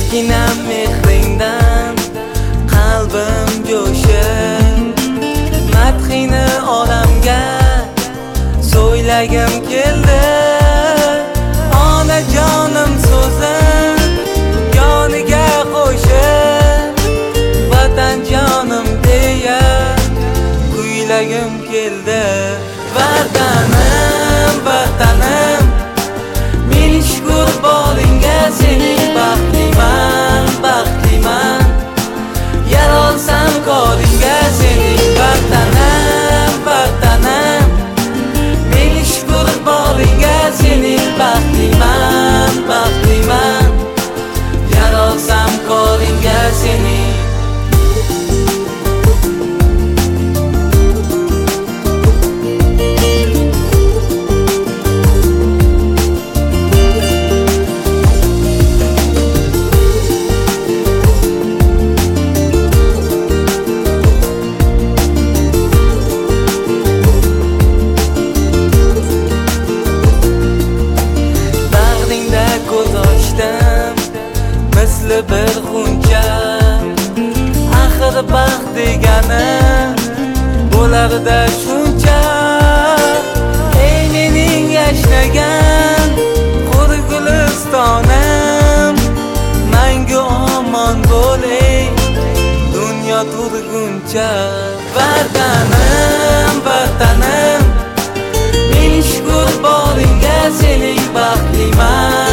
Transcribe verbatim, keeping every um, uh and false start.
kichkina mehringdan qalbim jo'shib, madhini olamga so'ylagim keldi. Onajonim so'zim yoniga qo'shib, vatanjonim deya kuylagim keldi. Vatanim, vatanim, ming shukr boringga, sening baxtliman, baxtliman. Yar olsam qo'lingga, sening vatanim, vatanim, ming shukr boringga, sening baxtliman, baxtliman. Yar olsam qo'lingga, sening misli bir xuncha. Axir baxt degani bo'lar-da shuncha. Ey mening yashnagan qur gulistonim, mangu omon bo'l ey dunyo turguncha. Vatanim, vatanim, ming shukr boringga, sening baxtliman,